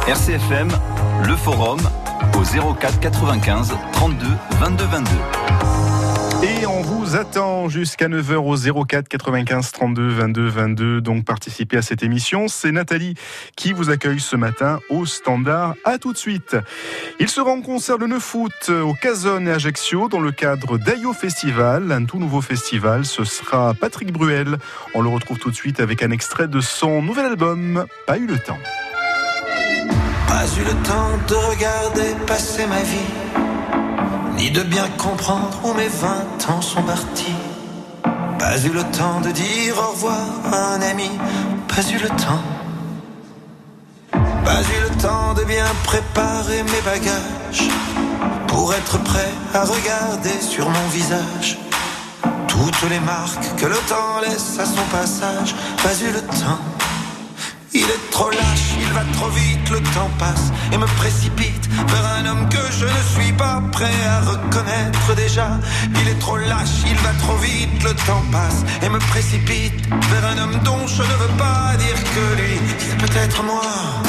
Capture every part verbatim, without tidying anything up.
R C F M, le forum au zéro quatre quatre-vingt-quinze trente-deux vingt-deux vingt-deux. Et on vous attend jusqu'à neuf heures au zéro quatre quatre-vingt-quinze trente-deux vingt-deux vingt-deux. Donc participez à cette émission. C'est Nathalie qui vous accueille ce matin au Standard. À tout de suite. Il sera en concert le neuf août au Casone et Ajaccio dans le cadre d'Ayo Festival, un tout nouveau festival. Ce sera Patrick Bruel. On le retrouve tout de suite avec un extrait de son nouvel album, Pas eu le temps. Pas eu le temps de regarder passer ma vie, ni de bien comprendre où mes vingt ans sont partis. Pas eu le temps de dire au revoir à un ami. Pas eu le temps. Pas eu le temps de bien préparer mes bagages, pour être prêt à regarder sur mon visage toutes les marques que le temps laisse à son passage. Pas eu le temps. Il est trop lâche, il va trop vite, le temps passe et me précipite vers un homme que je ne suis pas prêt à reconnaître déjà. Il est trop lâche, il va trop vite, le temps passe et me précipite vers un homme dont je ne veux pas dire que lui, c'est peut-être moi.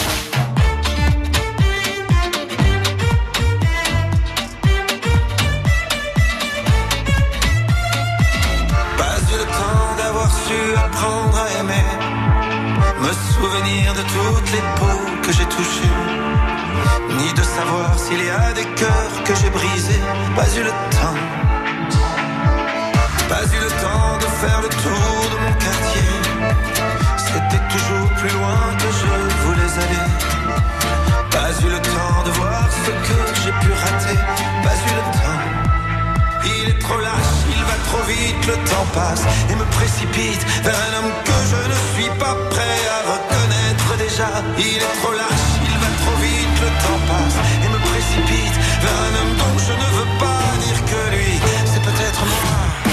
Pas eu le temps d'avoir su apprendre à aimer, me souvenir de toutes les peaux que j'ai touchées, ni de savoir s'il y a des cœurs que j'ai brisés. Pas eu le temps. Pas eu le temps de faire le tour de mon quartier. C'était toujours plus loin que je voulais aller. Pas eu le temps de voir ce que j'ai pu rater. Pas eu le temps. Il est trop lâche, il va trop vite, le temps passe et me précipite vers un homme que je ne suis pas prêt à reconnaître déjà. Il est trop lâche, il va trop vite, le temps passe et me précipite vers un homme dont je ne veux pas dire que lui, c'est peut-être moi.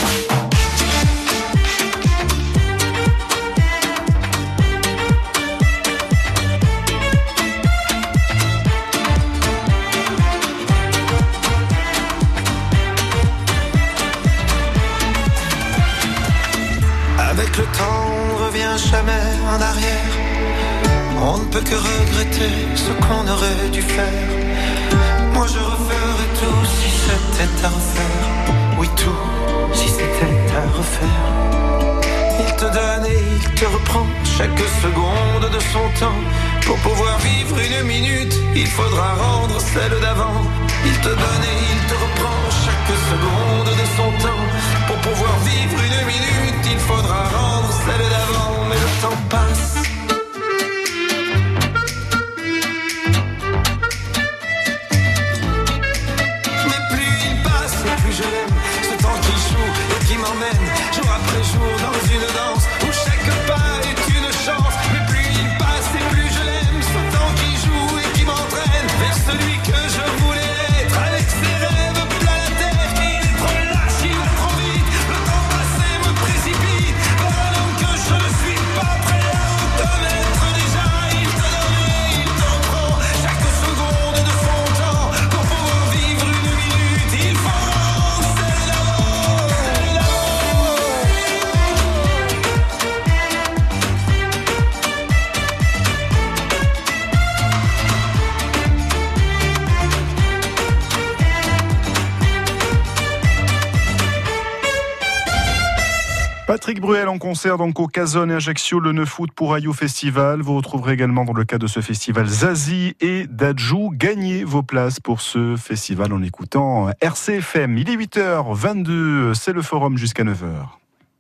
Avec le temps, on revient jamais en arrière. On ne peut que regretter ce qu'on aurait dû faire. Moi je referais tout si c'était à refaire. Oui, tout si c'était à refaire. Il te donne et il te reprend chaque seconde de son temps. Pour pouvoir vivre une minute, il faudra rendre celle d'avant. Il te donne et il te reprend chaque seconde de son temps. Pour pouvoir vivre une minute, il faudra rendre celle d'avant. Mais le temps passe. Mais plus il passe et plus je l'aime. Ce temps qui joue et qui m'emmène jour après jour dans une danse où chaque pas est une chance. Mais plus il passe et plus je l'aime. Ce temps qui joue et qui m'entraîne vers celui que je voulais être, avec ses rêves plein la terre. Il est trop lâche, il va trop vite, le temps passé me précipite vers un homme que je ne suis pas prêt à reconnaître déjà. Il te donne et il te reprend chaque seconde de son temps. Pour pouvoir vivre une minute, il faut rendre celle d'avant, celle d'avant. Patrick Bruel en concert donc au Casone et Ajaccio le neuf août pour Ayo Festival. Vous retrouverez également dans le cadre de ce festival Zazie et Dadju. Gagnez vos places pour ce festival en écoutant R C F M. Il est huit heures vingt-deux, c'est le forum jusqu'à neuf heures.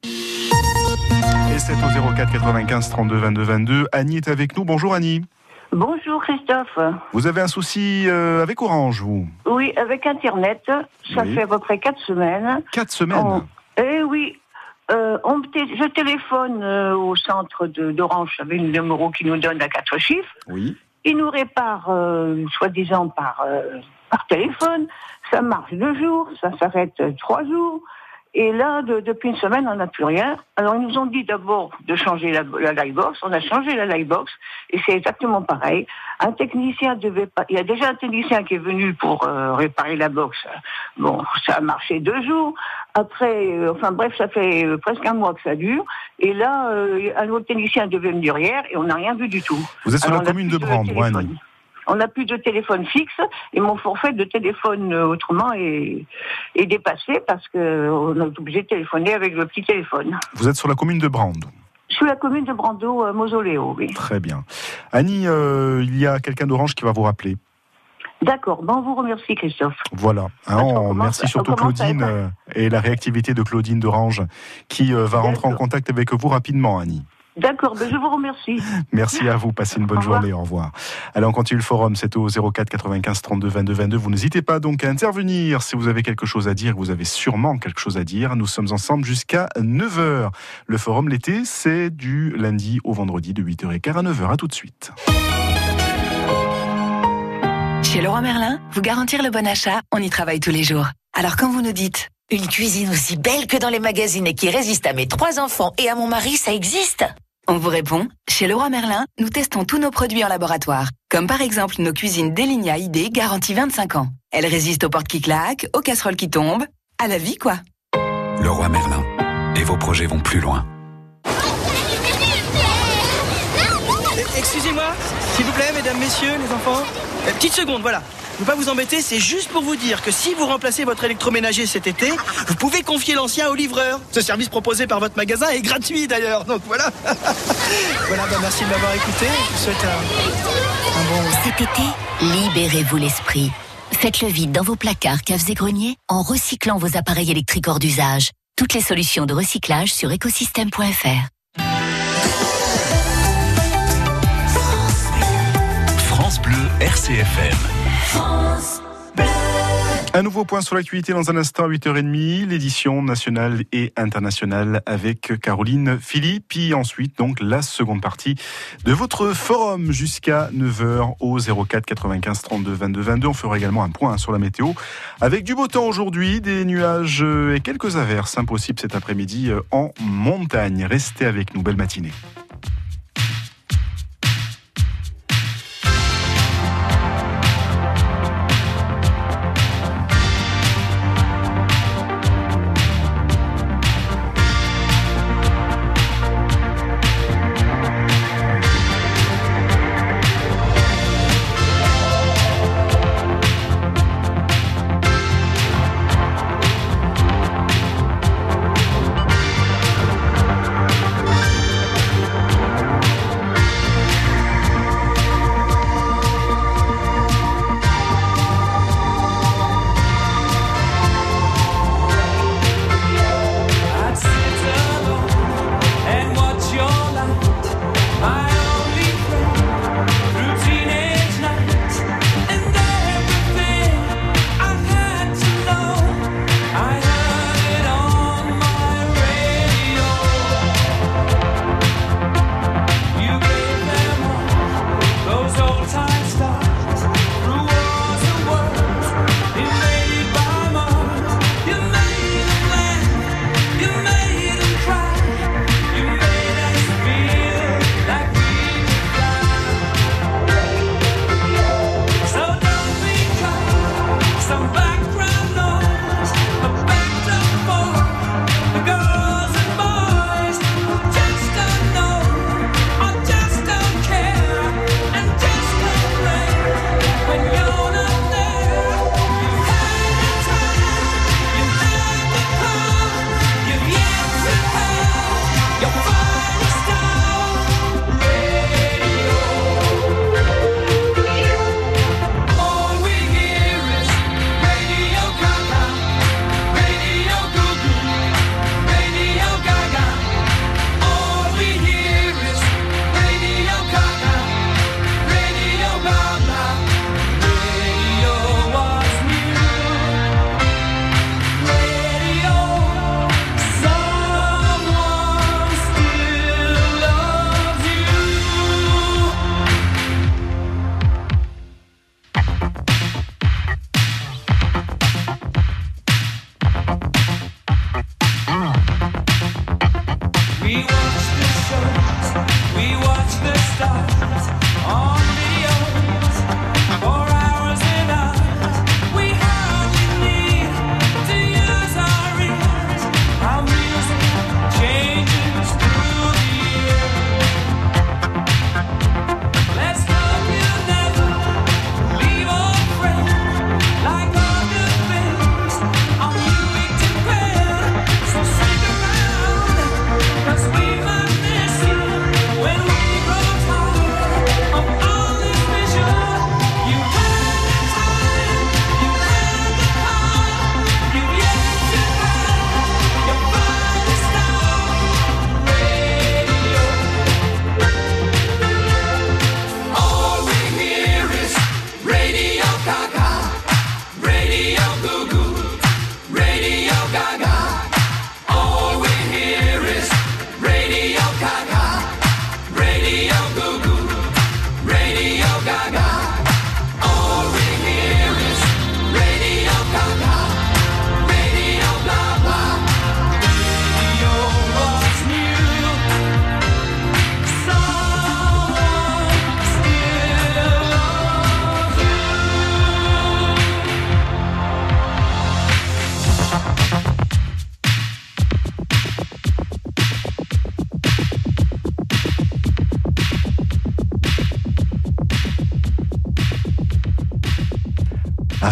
Et c'est au zéro quatre quatre-vingt-quinze trente-deux vingt-deux vingt-deux. Annie est avec nous. Bonjour Annie. Bonjour Christophe. Vous avez un souci euh, avec Orange, vous? Oui, avec Internet. Ça Oui. fait à peu près quatre semaines. Quatre semaines. On... Eh oui. Euh, on t- je téléphone euh, au centre de, d'Orange avec le numéro qui nous donne à quatre chiffres. Oui. Ils nous réparent, euh, soi-disant, par, euh, par téléphone. Ça marche deux jours, ça s'arrête euh, trois jours. Et là, de, depuis une semaine, on n'a plus rien. Alors, ils nous ont dit d'abord de changer la, la Livebox. On a changé la Livebox et c'est exactement pareil. Un technicien devait pas... Il y a déjà un technicien qui est venu pour euh, réparer la box. Bon, ça a marché deux jours. Après, euh, enfin bref, ça fait euh, presque un mois que ça dure. Et là, euh, un autre technicien devait venir hier et on n'a rien vu du tout. Vous êtes sur Alors, la commune de Brande, Annie. on n'a plus de téléphone fixe et mon forfait de téléphone euh, autrement est, est dépassé parce qu'on est obligé de téléphoner avec le petit téléphone. Vous êtes sur la commune de Brande. Sur la commune de Brando, euh, Mausoléo, oui. Très bien. Annie, euh, il y a quelqu'un d'Orange qui va vous rappeler. D'accord, bon, on vous remercie Christophe. Voilà, hein, on remercie surtout Claudine euh, et la réactivité de Claudine d'Orange qui euh, va rentrer D'accord. en contact avec vous rapidement, Annie. D'accord, ben je vous remercie. Merci à vous, passez une bonne au journée, au revoir. Allez, on continue le forum, c'est au zéro quatre quatre-vingt-quinze trente-deux vingt-deux vingt-deux. Vous n'hésitez pas donc à intervenir si vous avez quelque chose à dire, vous avez sûrement quelque chose à dire. Nous sommes ensemble jusqu'à neuf heures. Le forum l'été, c'est du lundi au vendredi de huit heures quinze à neuf heures. À tout de suite. Chez Leroy Merlin, vous garantir le bon achat, on y travaille tous les jours. Alors quand vous nous dites « Une cuisine aussi belle que dans les magazines et qui résiste à mes trois enfants et à mon mari, ça existe ?» On vous répond « Chez Leroy Merlin, nous testons tous nos produits en laboratoire. Comme par exemple nos cuisines Delinia I D garantie vingt-cinq ans. Elles résistent aux portes qui claquent, aux casseroles qui tombent, à la vie quoi. » Leroy Merlin. Et vos projets vont plus loin. Excusez-moi, s'il vous plaît, mesdames, messieurs, les enfants. Euh, petite seconde, voilà. Je ne veux pas vous embêter, c'est juste pour vous dire que si vous remplacez votre électroménager cet été, vous pouvez confier l'ancien au livreur. Ce service proposé par votre magasin est gratuit d'ailleurs, donc voilà. Voilà, bah merci de m'avoir écouté. Je vous souhaite un, un bon... Cet été, libérez-vous l'esprit. Faites le vide dans vos placards, caves et greniers en recyclant vos appareils électriques hors d'usage. Toutes les solutions de recyclage sur écosystème point f r. France Bleu R C F M. France Bleu. Un nouveau point sur l'actualité dans un instant à huit heures trente, l'édition nationale et internationale avec Caroline Philippe. Puis ensuite, donc, la seconde partie de votre forum jusqu'à neuf heures au zéro quatre quatre-vingt-quinze trente-deux vingt-deux vingt-deux. On fera également un point sur la météo avec du beau temps aujourd'hui, des nuages et quelques averses impossibles cet après-midi en montagne. Restez avec nous, belle matinée.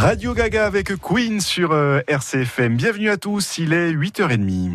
Radio Gaga avec Queen sur euh, R C F M. Bienvenue à tous, il est huit heures trente.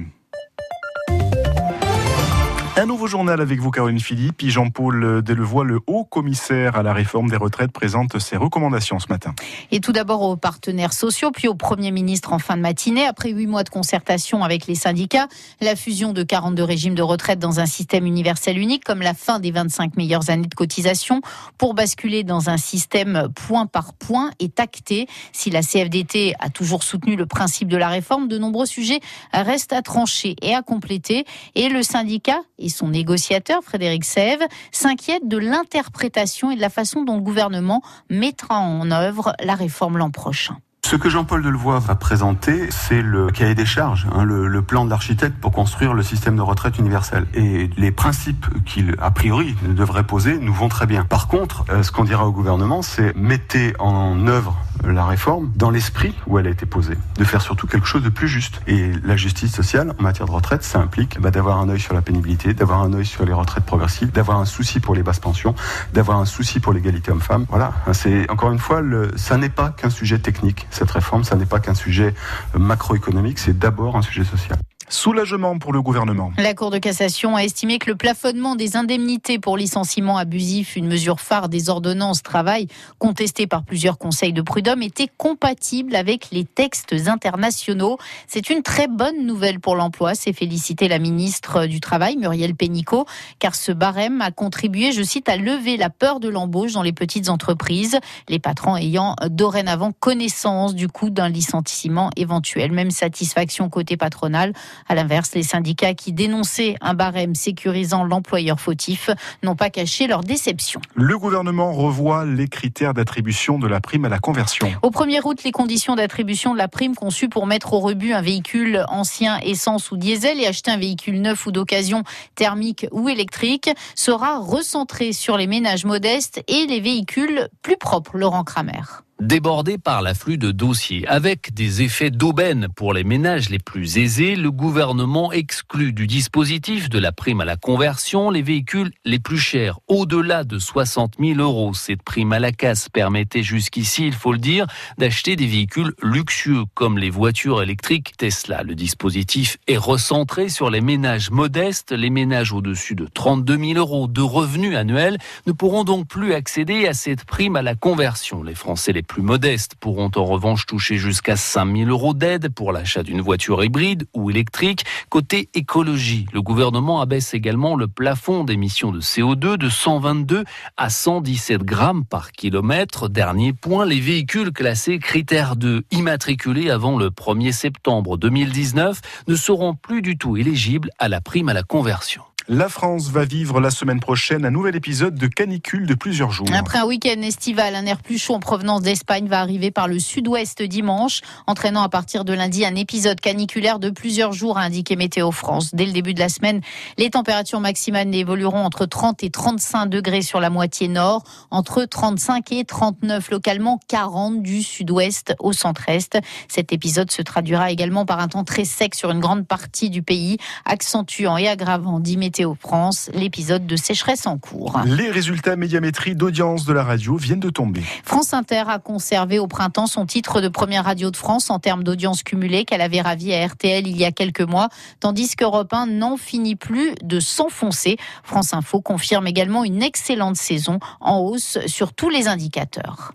Un nouveau journal avec vous, Caroline Philippe. Et Jean-Paul Delevoye, le haut commissaire à la réforme des retraites, présente ses recommandations ce matin. Et tout d'abord aux partenaires sociaux, puis au Premier ministre en fin de matinée. Après huit mois de concertation avec les syndicats, la fusion de quarante-deux régimes de retraite dans un système universel unique, comme la fin des vingt-cinq meilleures années de cotisation, pour basculer dans un système point par point, est actée. Si la C F D T a toujours soutenu le principe de la réforme, de nombreux sujets restent à trancher et à compléter. Et le syndicat et son négociateur, Frédéric Sève, s'inquiète de l'interprétation et de la façon dont le gouvernement mettra en œuvre la réforme l'an prochain. Ce que Jean-Paul Delevoye va présenter, c'est le cahier des charges, hein, le, le plan de l'architecte pour construire le système de retraite universel. Et les principes qu'il, a priori, devrait poser nous vont très bien. Par contre, euh, ce qu'on dira au gouvernement, c'est mettez en œuvre la réforme dans l'esprit où elle a été posée, de faire surtout quelque chose de plus juste. Et la justice sociale en matière de retraite, ça implique bah, d'avoir un œil sur la pénibilité, d'avoir un œil sur les retraites progressives, d'avoir un souci pour les basses pensions, d'avoir un souci pour l'égalité homme-femme. Voilà, c'est encore une fois, le, ça n'est pas qu'un sujet technique. Cette réforme, ça n'est pas qu'un sujet macroéconomique, c'est d'abord un sujet social. Soulagement pour le gouvernement. La Cour de cassation a estimé que le plafonnement des indemnités pour licenciement abusif, une mesure phare des ordonnances travail contestée par plusieurs conseils de prud'homme, était compatible avec les textes internationaux. C'est une très bonne nouvelle pour l'emploi, s'est félicitée la ministre du Travail, Muriel Pénicaud, car ce barème a contribué, je cite, à lever la peur de l'embauche dans les petites entreprises, les patrons ayant dorénavant connaissance du coût d'un licenciement éventuel. Même satisfaction côté patronal. À l'inverse, les syndicats qui dénonçaient un barème sécurisant l'employeur fautif n'ont pas caché leur déception. Le gouvernement revoit les critères d'attribution de la prime à la conversion. Au premier août, les conditions d'attribution de la prime conçues pour mettre au rebut un véhicule ancien essence ou diesel et acheter un véhicule neuf ou d'occasion thermique ou électrique sera recentrée sur les ménages modestes et les véhicules plus propres. Laurent Kramer. Débordé par l'afflux de dossiers, avec des effets d'aubaine pour les ménages les plus aisés, le gouvernement exclut du dispositif de la prime à la conversion les véhicules les plus chers, au-delà de soixante mille euros. Cette prime à la casse permettait jusqu'ici, il faut le dire, d'acheter des véhicules luxueux comme les voitures électriques Tesla. Le dispositif est recentré sur les ménages modestes. Les ménages au-dessus de trente-deux mille euros de revenus annuels ne pourront donc plus accéder à cette prime à la conversion. Les Français les plus modestes pourront en revanche toucher jusqu'à cinq mille euros d'aide pour l'achat d'une voiture hybride ou électrique. Côté écologie, le gouvernement abaisse également le plafond d'émissions de C O deux de cent vingt-deux à cent dix-sept grammes par kilomètre. Dernier point, les véhicules classés critère deux, immatriculés avant le premier septembre deux mille dix-neuf, ne seront plus du tout éligibles à la prime à la conversion. La France va vivre la semaine prochaine un nouvel épisode de canicule de plusieurs jours. Après un week-end estival, un air plus chaud en provenance d'Espagne va arriver par le sud-ouest dimanche, entraînant à partir de lundi un épisode caniculaire de plusieurs jours, a indiqué Météo France. Dès le début de la semaine, les températures maximales évolueront entre trente et trente-cinq degrés sur la moitié nord, entre trente-cinq et trente-neuf localement, quarante du sud-ouest au centre-est. Cet épisode se traduira également par un temps très sec sur une grande partie du pays, accentuant et aggravant, dit Météo France, l'épisode de sécheresse en cours. Les résultats médiamétrie d'audience de la radio viennent de tomber. France Inter a conservé au printemps son titre de première radio de France en termes d'audience cumulée qu'elle avait ravi à R T L il y a quelques mois, tandis qu'Europe un n'en finit plus de s'enfoncer. France Info confirme également une excellente saison en hausse sur tous les indicateurs.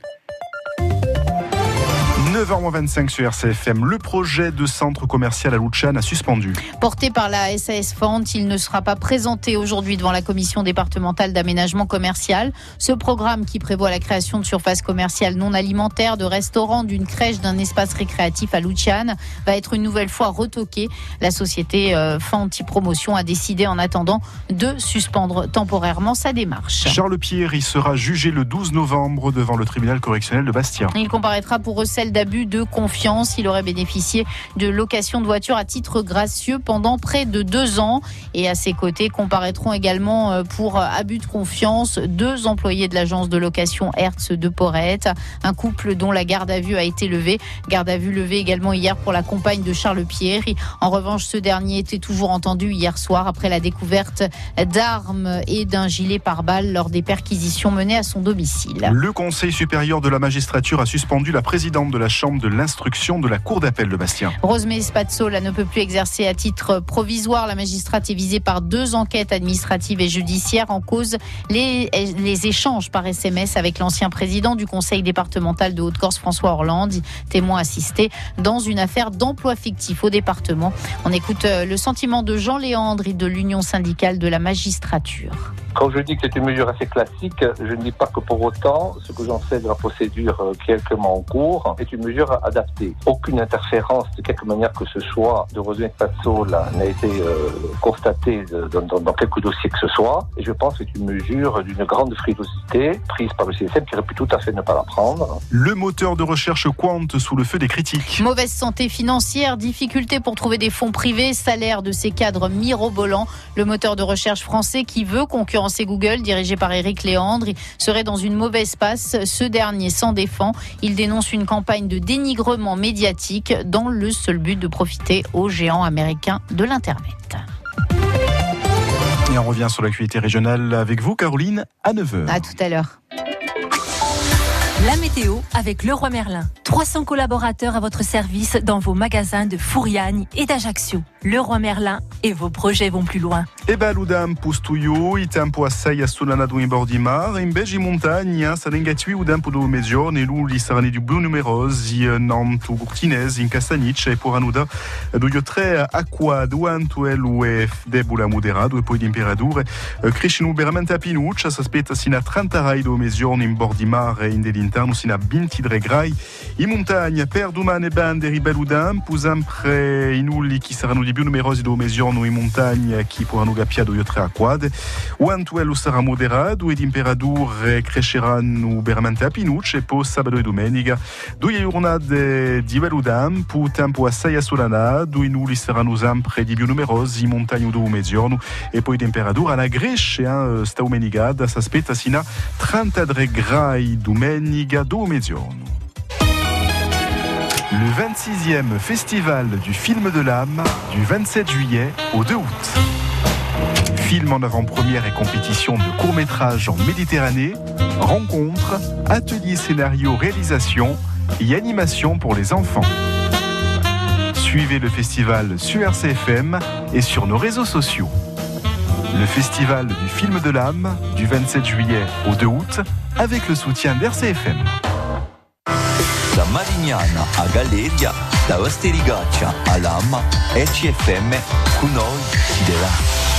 neuf heures vingt-cinq sur R C F M, le projet de centre commercial à Loutchan a suspendu. Porté par la S A S Fente, il ne sera pas présenté aujourd'hui devant la commission départementale d'aménagement commercial. Ce programme qui prévoit la création de surfaces commerciales non alimentaires, de restaurants, d'une crèche, d'un espace récréatif à Loutchan va être une nouvelle fois retoqué. La société euh, Fente Promotion a décidé en attendant de suspendre temporairement sa démarche. Charles Pierre y sera jugé le douze novembre devant le tribunal correctionnel de Bastia. Il comparaîtra pour recel d'abus d'abus de confiance. Il aurait bénéficié de location de voiture à titre gracieux pendant près de deux ans. Et à ses côtés comparaîtront également pour abus de confiance deux employés de l'agence de location Hertz de Porrette. Un couple dont la garde à vue a été levée. Garde à vue levée également hier pour la compagne de Charles Pierre. En revanche, ce dernier était toujours entendu hier soir après la découverte d'armes et d'un gilet pare-balles lors des perquisitions menées à son domicile. Le Conseil supérieur de la magistrature a suspendu la présidente de la chambre de l'instruction de la cour d'appel de Bastia. Rosemée Spazzola ne peut plus exercer à titre provisoire. La magistrate est visée par deux enquêtes administratives et judiciaires en cause les, les échanges par S M S avec l'ancien président du conseil départemental de Haute-Corse, François Orlandi, témoin assisté dans une affaire d'emploi fictif au département. On écoute le sentiment de Jean Léandre de l'Union syndicale de la magistrature. Quand je dis que c'est une mesure assez classique, je ne dis pas que pour autant, ce que j'en sais de la procédure qui est actuellement en cours, est une mesure adaptée. Aucune interférence de quelque manière que ce soit de Rosemée Spazzola n'a été euh, constatée dans, dans, dans quelque dossier que ce soit. Et je pense que c'est une mesure d'une grande frilosité prise par le C S M qui aurait pu tout à fait ne pas la prendre. Le moteur de recherche Quant sous le feu des critiques. Mauvaise santé financière, difficulté pour trouver des fonds privés, salaire de ses cadres mirobolants. Le moteur de recherche français qui veut concurrencer Google, dirigé par Éric Léandre, serait dans une mauvaise passe. Ce dernier s'en défend. Il dénonce une campagne de dénigrement médiatique dans le seul but de profiter aux géants américains de l'Internet. Et on revient sur l'actualité régionale avec vous, Caroline, à neuf heures. À tout à l'heure. La météo avec Leroy Merlin. trois cents collaborateurs à votre service dans vos magasins de Fouriane et d'Ajaccio. Leroy Merlin et vos projets vont plus loin. E beludam pustuio, i tempo assai assolanato in bordi mar, invece in montagna sarengatui u tempo do mezgiorni, lu li sarani di blu numerosi, nantu gurtinesi, in castagnice e poranuda, do io tre acqua duanto e lu e debula moderado e poi di imperature, crescinu veramente a pinuccia, s'aspetta sino a trenta rai do mezgiorni in bordi mar e in dell'interno sino a ventidue gradi. In montagna per domani bande ribeludam, sempre in ulli chi saranno di più numerosi do mezgiorno in montagna chi potranno gappia do io tre acquade. Uantuello sarà moderato e di imperature cresceranno veramente a pinuccia e poi sabato e domenica due giornate di veludam, pu tempo assai assolanato, in ulli saranno sempre di più numerosi in montagna do mezgiorno e poi temperatura alla Grecia eh, sta domenica s'aspetta sino a trentatré gradi domenica do mezgiorno. Le vingt-sixième festival du film de l'âme du vingt-sept juillet au deux août. Film en avant-première et compétition de court-métrage en Méditerranée, rencontres, ateliers scénario, réalisation et animation pour les enfants. Suivez le festival sur R C F M et sur nos réseaux sociaux. Le festival du film de l'âme du vingt-sept juillet au deux août avec le soutien d'R C F M. Da Marignana a Galeria, da Osterigaccia a Lama, R C F M, con noi de là.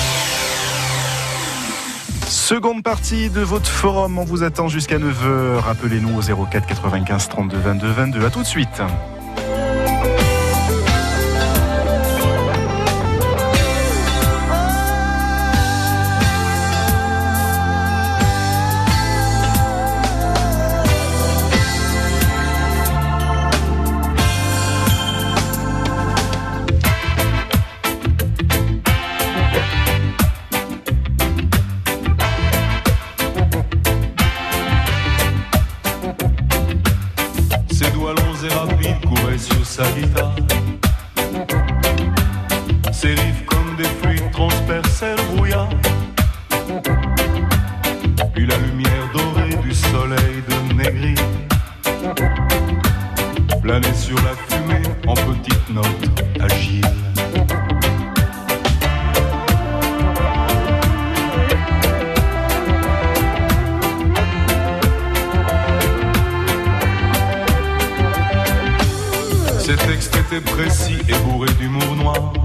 Seconde partie de votre forum, on vous attend jusqu'à neuf heures. Rappelez-nous au zéro quatre quatre-vingt-quinze trente-deux vingt-deux vingt-deux. À tout de suite. Sa guitare, ses rives comme des fluides transperçaient le brouillard, puis la lumière dorée du soleil de Négri planait sur la fumée en petites notes agiles. Ces textes étaient précis et bourrés d'humour noir.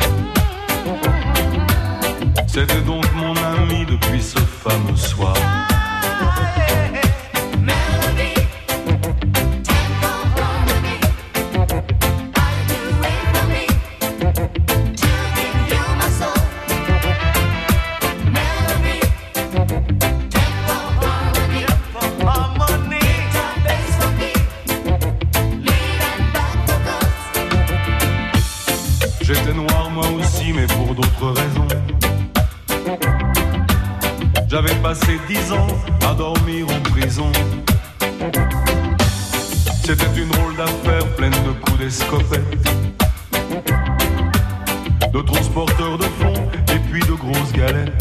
C'était donc mon ami depuis ce fameux soir. dix ans à dormir en prison. C'était une drôle d'affaire pleine de coups d'escopette, de transporteurs de fonds et puis de grosses galettes.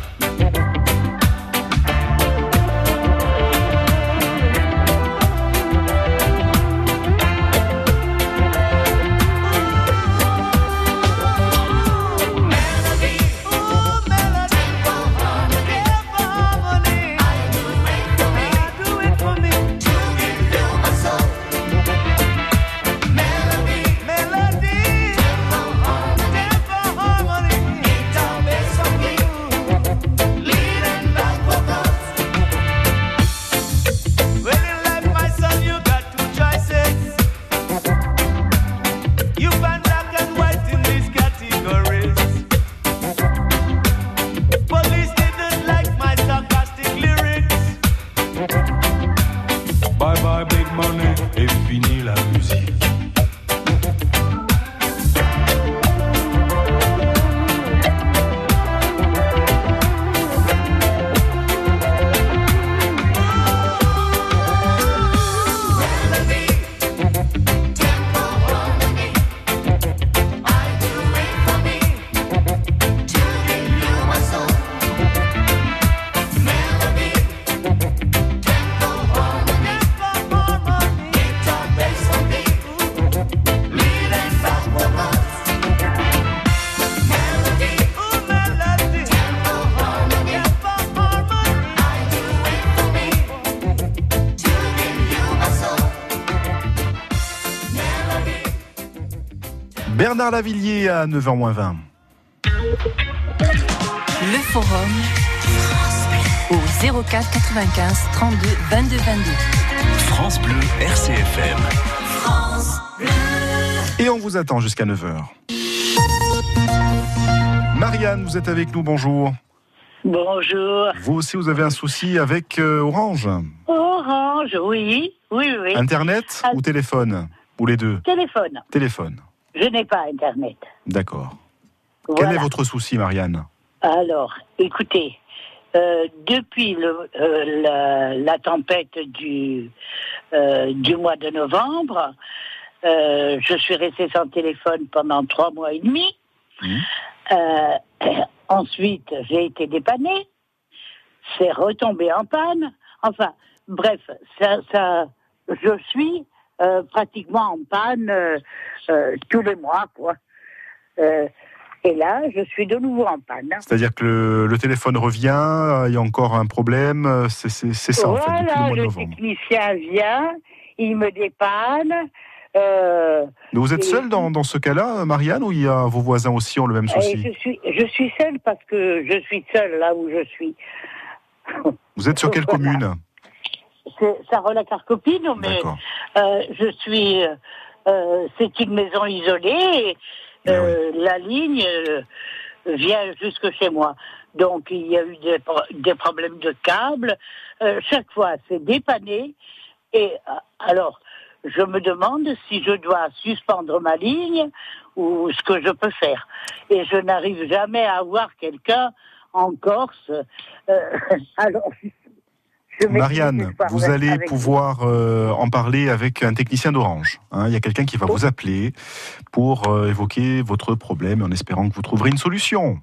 Bernard Lavilliers à neuf heures moins vingt. Le forum au zéro quatre quatre-vingt-quinze trente-deux vingt-deux vingt-deux. France Bleu R C F M. France Bleu. Et on vous attend jusqu'à neuf heures. Marianne, vous êtes avec nous, bonjour. Bonjour. Vous aussi, vous avez un souci avec euh, Orange. Orange, oui, oui, oui. Internet ah, ou téléphone? Ou les deux? Téléphone. Téléphone. Je n'ai pas Internet. D'accord. Voilà. Quel est votre souci, Marianne? Alors, écoutez, euh, depuis le, euh, la, la tempête du, euh, du mois de novembre, euh, je suis restée sans téléphone pendant trois mois et demi. Mmh. Euh, ensuite, j'ai été dépannée. C'est retombé en panne. Enfin, bref, ça, ça, je suis euh, pratiquement en panne euh, euh, tous les mois, quoi. Euh, Et là, je suis de nouveau en panne. C'est-à-dire que le, le téléphone revient, il y a encore un problème, c'est, c'est, c'est ça voilà, en fait, depuis le mois de le novembre. technicien vient, il me dépanne. Euh, Mais vous êtes et... seule dans, dans ce cas-là, Marianne, ou il y a vos voisins aussi ont le même souci? je suis, je suis seule parce que je suis seule là où je suis. Vous êtes sur quelle voilà. commune? C'est Sarola-Carcopine, mais euh, je suis... Euh, c'est une maison isolée. Et, Euh, oui. La ligne euh, vient jusque chez moi. Donc, il y a eu des, des problèmes de câbles. Euh, chaque fois, c'est dépanné. Et euh, alors, je me demande si je dois suspendre ma ligne ou ce que je peux faire. Et je n'arrive jamais à avoir quelqu'un en Corse. Euh, alors... Marianne, vous allez pouvoir euh, en parler avec un technicien d'Orange. Hein, il y a quelqu'un qui va oh. vous appeler pour euh, évoquer votre problème en espérant que vous trouverez une solution.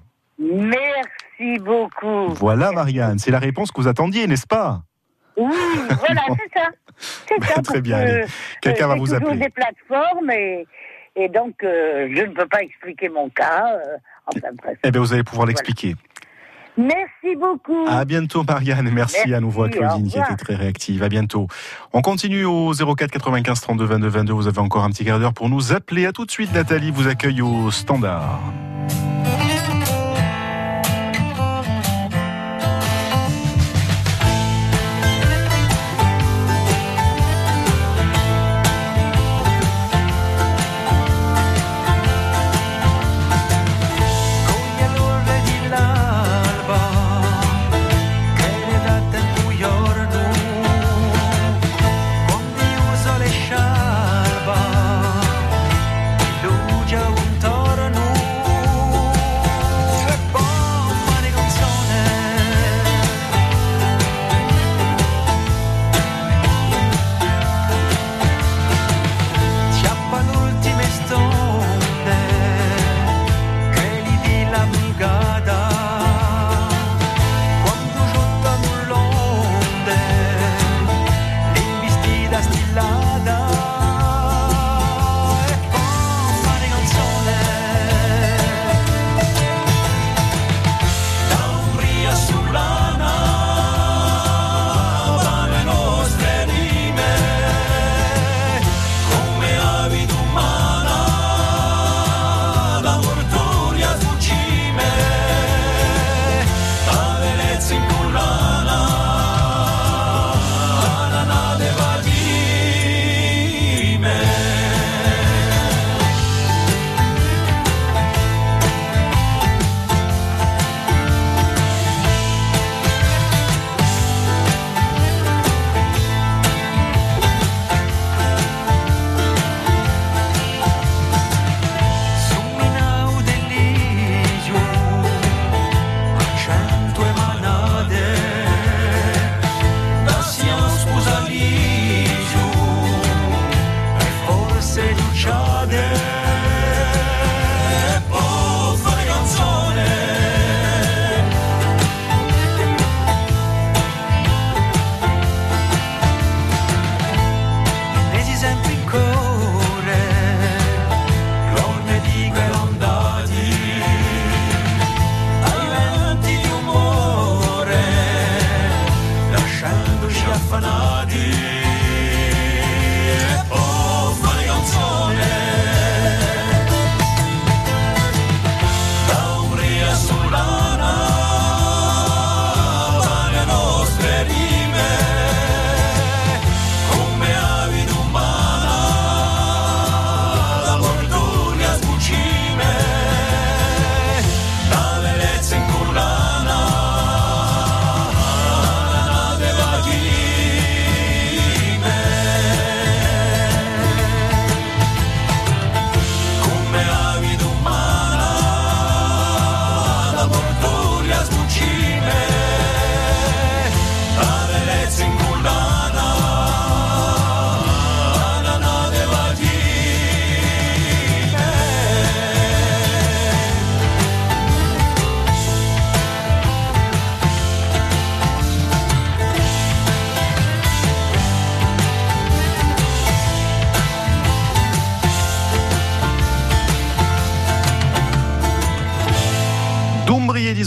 Merci beaucoup. Voilà Marianne, c'est la réponse que vous attendiez, n'est-ce pas? Oui, voilà, c'est ça. C'est ça. Très bien, allez. Quelqu'un euh, va vous appeler. J'ai toujours des plateformes et, et donc euh, je ne peux pas expliquer mon cas. Euh, enfin bref. Eh bien, vous allez pouvoir l'expliquer. Voilà. Merci beaucoup. À bientôt Marianne, merci, merci à nouveau à Claudine qui était très réactive. À bientôt. On continue au zéro quatre quatre-vingt-quinze trente-deux vingt-deux vingt-deux. Vous avez encore un petit quart d'heure pour nous appeler. À tout de suite. Nathalie vous accueille au standard. Luce un torno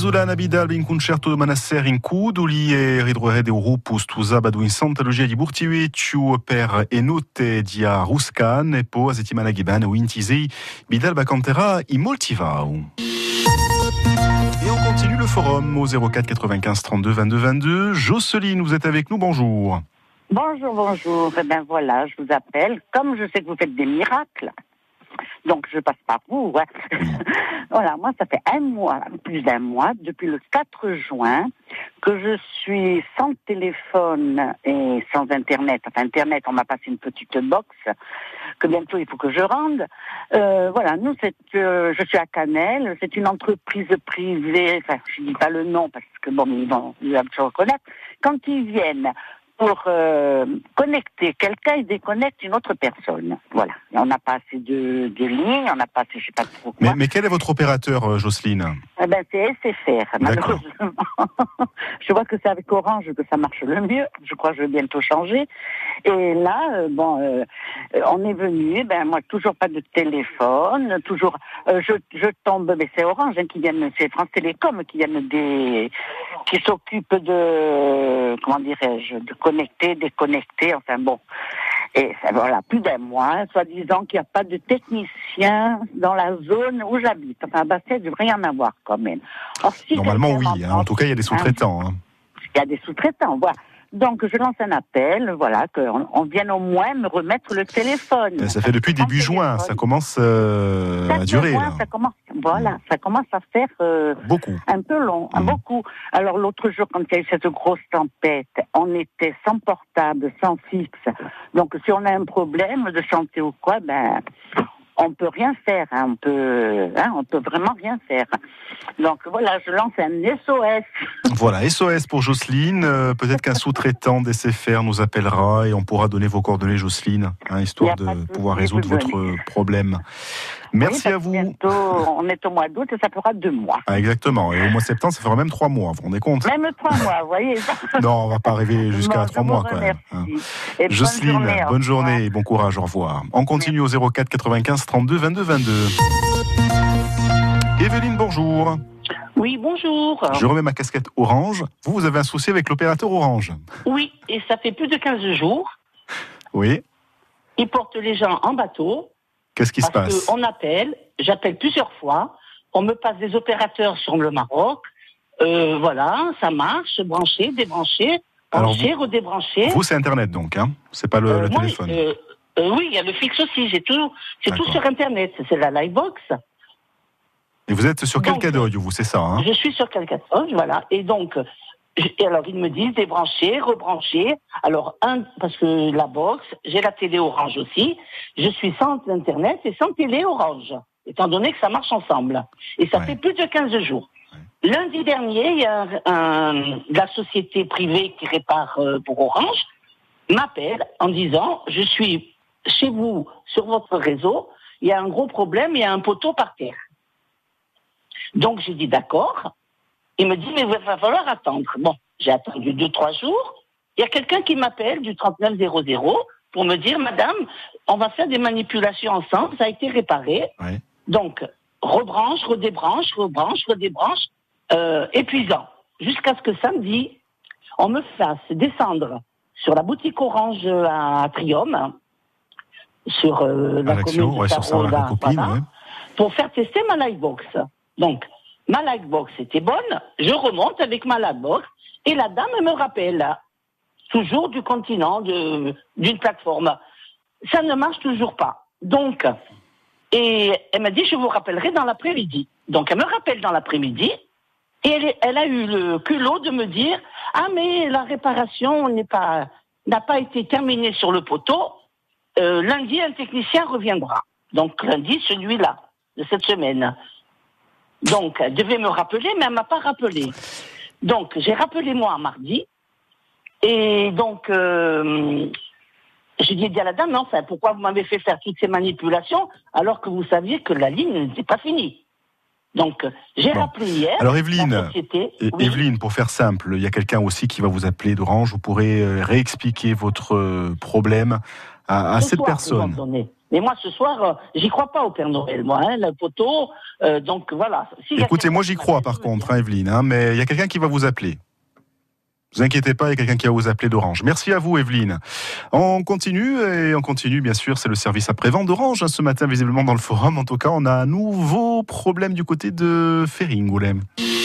Isolana Bidal in concerto de Manasser in Cuduli e ridroede Europus Tuzabadu in Santa Lucia di Burtiueciu per Enote dia Ruscan e po a settimana Ghiban o Intisei Bidal Bacantera i Moltivau. Et on continue le forum au zéro quatre quatre-vingt-quinze trente-deux vingt-deux vingt-deux. Jocelyne, vous êtes avec nous, bonjour. Bonjour, bonjour. Eh bien voilà, je vous appelle. Comme je sais que vous faites des miracles, donc je passe par vous. Hein. Voilà, moi ça fait un mois, plus d'un mois, depuis le quatre juin, que je suis sans téléphone et sans Internet. Enfin, Internet, on m'a passé une petite box que bientôt il faut que je rende. Euh, voilà, nous, c'est, euh, je suis à Canel, c'est une entreprise privée, enfin, je ne dis pas le nom parce que bon, ils vont, ils vont se reconnaître. Quand ils viennent pour euh, connecter quelqu'un, ils déconnectent une autre personne. Voilà. Et on n'a pas assez de, de lignes, on n'a pas assez, je sais pas trop quoi. Mais, mais quel est votre opérateur, Jocelyne ? Eh ben, c'est S F R, malheureusement. Je vois que c'est avec Orange que ça marche le mieux. Je crois que je vais bientôt changer. Et là, euh, bon, euh, on est venu, ben, moi, toujours pas de téléphone, toujours, euh, je, je tombe, mais c'est Orange, hein, qui viennent, c'est France Télécom qui viennent des, qui s'occupent de, comment dirais-je, de connecter, déconnecter, enfin bon. Et ça, voilà, plus d'un mois, soi-disant qu'il n'y a pas de technicien dans la zone où j'habite. Enfin, bah, ça devrait y en avoir quand même. Or, si Normalement, oui. Hein, en tout cas, il y a des sous-traitants. Hein. Il y a des sous-traitants, voilà. Donc, je lance un appel, voilà, qu'on on vienne au moins me remettre le téléphone. Ça fait depuis début juin, ça commence euh, à durer. Mois, là. Ça commence, voilà, ça commence à faire euh, beaucoup. Un peu long, mmh. beaucoup. Alors, l'autre jour, quand il y a eu cette grosse tempête, on était sans portable, sans fixe. Donc, si on a un problème de santé ou quoi, ben, on peut rien faire. Hein, on peut, hein, on peut vraiment rien faire. Donc voilà, je lance un S O S. Voilà, S O S pour Jocelyne. Euh, peut-être qu'un sous-traitant d'S F R nous appellera et on pourra donner vos coordonnées, Jocelyne, hein, histoire de, de pouvoir résoudre votre donner. problème. Merci oui, à vous. Bientôt, on est au mois d'août et ça fera deux mois. Ah, exactement. Et au mois de septembre, ça fera même trois mois. Vous vous rendez compte ? Même trois mois, vous voyez. Non, on va pas arriver jusqu'à bon, trois mois quand même. Hein. Jocelyne, bonne journée, bonne journée et bon courage. Au revoir. On continue au zéro quatre quatre-vingt-quinze trente-deux vingt-deux vingt-deux. Evelyne, bonjour. Oui, bonjour. Je remets ma casquette orange. Vous, vous avez un souci avec l'opérateur orange ? Oui, et ça fait plus de quinze jours. Oui. Ils portent les gens en bateau. Qu'est-ce qui se passe ? Parce qu'on appelle, j'appelle plusieurs fois, on me passe des opérateurs sur le Maroc. Euh, voilà, ça marche, brancher, débrancher, brancher, vous, redébrancher. Vous, c'est Internet donc, hein ? C'est pas le, euh, le moi, téléphone. Euh, euh, oui, il y a le fixe aussi. J'ai tout, c'est tout sur Internet. C'est la Livebox. Et vous êtes sur Calcadogne, vous, c'est ça, hein ? Je suis sur Calcadogne, voilà. Et donc, et alors ils me disent débrancher, rebrancher. Alors, un, parce que la box, j'ai la télé Orange aussi. Je suis sans Internet et sans télé Orange, étant donné que ça marche ensemble. Et ça ouais. fait plus de quinze jours. Ouais. Lundi dernier, il y a un, un, la société privée qui répare euh, pour Orange m'appelle en disant, je suis chez vous, sur votre réseau, il y a un gros problème, il y a un poteau par terre. Donc, j'ai dit d'accord. Il me dit, mais il va falloir attendre. Bon, j'ai attendu deux, trois jours. Il y a quelqu'un qui m'appelle du trente-neuf zéro zéro pour me dire, madame, on va faire des manipulations ensemble, ça a été réparé. Ouais. Donc, rebranche, redébranche, rebranche, redébranche, euh, épuisant. Jusqu'à ce que samedi, on me fasse descendre sur la boutique Orange à Trium, sur euh, la Alaction, commune de ouais, Saroda, voilà, ouais. pour faire tester ma Livebox. Donc, ma Livebox était bonne, je remonte avec ma Livebox, et la dame me rappelle, toujours du continent, de, d'une plateforme. Ça ne marche toujours pas. Donc, et elle m'a dit, je vous rappellerai dans l'après-midi. Donc, elle me rappelle dans l'après-midi, et elle, elle a eu le culot de me dire, ah, mais la réparation n'est pas, n'a pas été terminée sur le poteau, euh, lundi, un technicien reviendra. Donc, lundi, celui-là, de cette semaine. Donc, elle devait me rappeler, mais elle ne m'a pas rappelé. Donc, j'ai rappelé moi mardi. Et donc, euh, j'ai dit à la dame, non, enfin, pourquoi vous m'avez fait faire toutes ces manipulations alors que vous saviez que la ligne n'était pas finie. Donc, j'ai bon. rappelé hier. Alors, Evelyne, la société, oui. Evelyne, pour faire simple, il y a quelqu'un aussi qui va vous appeler d'Orange. Vous pourrez réexpliquer votre problème à, à cette soir, personne. Mais moi, ce soir, euh, j'y crois pas au Père Noël, moi, hein, la photo. Euh, donc voilà. Si Écoutez, moi j'y crois par contre, hein, Evelyne, hein, mais il y a quelqu'un qui va vous appeler. Ne vous inquiétez pas, il y a quelqu'un qui va vous appeler d'Orange. Merci à vous, Evelyne. On continue, et on continue, bien sûr, c'est le service après-vente d'Orange. Hein, ce matin, visiblement, dans le forum, en tout cas, on a un nouveau problème du côté de Ferry-Angoulême.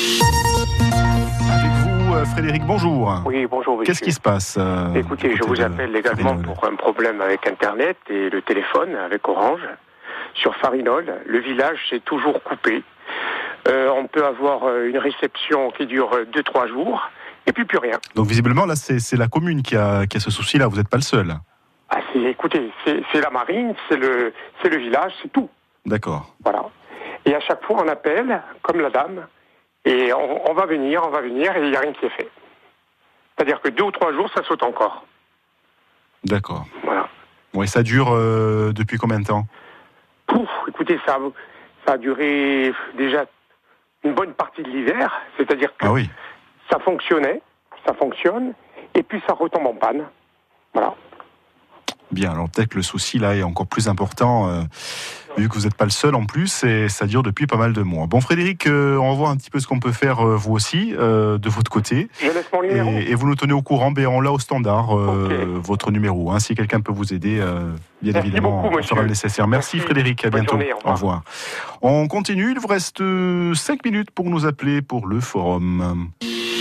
Avec vous, Frédéric, bonjour. Oui, bonjour, monsieur. Qu'est-ce qui se passe euh, Écoutez, je vous appelle également pour un problème avec Internet et le téléphone, avec Orange. Sur Farinol, le village s'est toujours coupé. Euh, on peut avoir une réception qui dure deux trois jours. Et puis plus rien. Donc visiblement, là, c'est, c'est la commune qui a, qui a ce souci-là, vous n'êtes pas le seul. Ah, c'est, écoutez, c'est, c'est la marine, c'est le, c'est le village, c'est tout. D'accord. Voilà. Et à chaque fois, on appelle, comme la dame, et on, on va venir, on va venir, et il n'y a rien qui est fait. C'est-à-dire que deux ou trois jours, ça saute encore. D'accord. Voilà. Bon, et ça dure euh, depuis combien de temps ? Pouf, écoutez, ça, ça a duré déjà une bonne partie de l'hiver, c'est-à-dire que... Ah oui. Ça fonctionnait, ça fonctionne, et puis ça retombe en panne. Voilà. Bien, alors peut-être que le souci là est encore plus important, euh, vu que vous n'êtes pas le seul en plus, et ça dure depuis pas mal de mois. Bon, Frédéric, euh, on va voir un petit peu ce qu'on peut faire, euh, vous aussi, euh, de votre côté. Je laisse mon numéro. Et, et vous nous tenez au courant, ben, on l'a au standard, euh, okay. votre numéro. Hein, si quelqu'un peut vous aider, euh, bien Merci évidemment, beaucoup, on fera le nécessaire. Merci, Merci Frédéric, à Bonne bientôt. Journée, au, au revoir. On continue, il vous reste cinq minutes pour nous appeler pour le forum.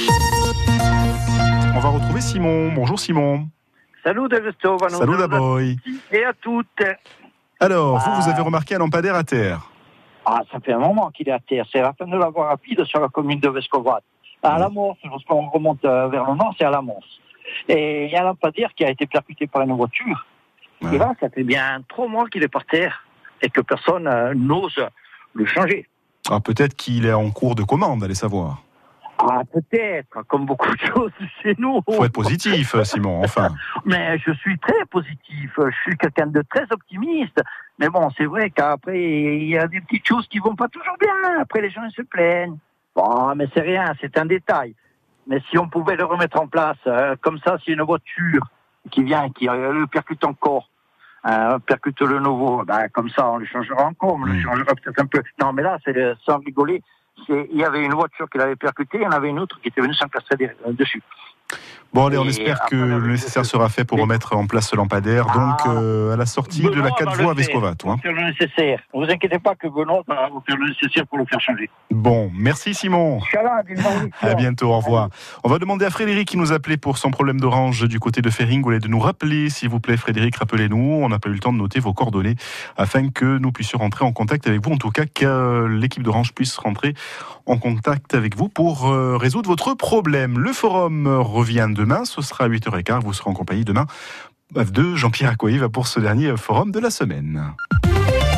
On va retrouver Simon. Bonjour Simon. Salut Davesto, Salut Daboy. Et à toutes. Alors, ah. vous, vous avez remarqué un lampadaire à terre. Ah, ça fait un moment qu'il est à terre. C'est la fin de la voie rapide sur la commune de Vescovat. À la Morse, lorsqu'on remonte vers le nord, c'est à la Morse. Et il y a un lampadaire qui a été percuté par une voiture. Ouais. Et là, ça fait bien trois mois qu'il est par terre et que personne euh, n'ose le changer. Ah, peut-être qu'il est en cours de commande, allez savoir. Ah, peut-être, comme beaucoup de choses chez nous. Faut être positif, Simon, enfin. Mais je suis très positif, je suis quelqu'un de très optimiste. Mais bon, c'est vrai qu'après, il y a des petites choses qui vont pas toujours bien. Après, les gens ils se plaignent. Bon, mais c'est rien, c'est un détail. Mais si on pouvait le remettre en place, euh, comme ça, si une voiture qui vient, qui euh, le percute encore, euh, percute le nouveau, ben, comme ça, on le changera encore, on le changera peut-être un peu. Non, mais là, c'est le, sans rigoler. C'est, il y avait une voiture qui l'avait percuté, il y en avait une autre qui était venue s'encastrer dessus. Bon, allez, on et espère que le nécessaire sera fait pour remettre en place ce lampadaire. Donc, ah, euh, à la sortie Benoît de la quatre voies à Vescovat. On va faire le nécessaire. Ne vous inquiétez pas que Benoît va vous faire le nécessaire pour le faire changer. Bon, merci Simon. Inch'Allah, à bientôt, au revoir. On va demander à Frédéric qui nous appelait pour son problème d'orange du côté de Ferry-Angoulême de nous rappeler, s'il vous plaît, Frédéric, rappelez-nous. On n'a pas eu le temps de noter vos coordonnées afin que nous puissions rentrer en contact avec vous. En tout cas, que l'équipe d'Orange puisse rentrer en contact avec vous pour euh, résoudre votre problème. Le forum revient demain, ce sera à huit heures quinze, vous serez en compagnie demain de Jean-Pierre Accoyer pour ce dernier forum de la semaine.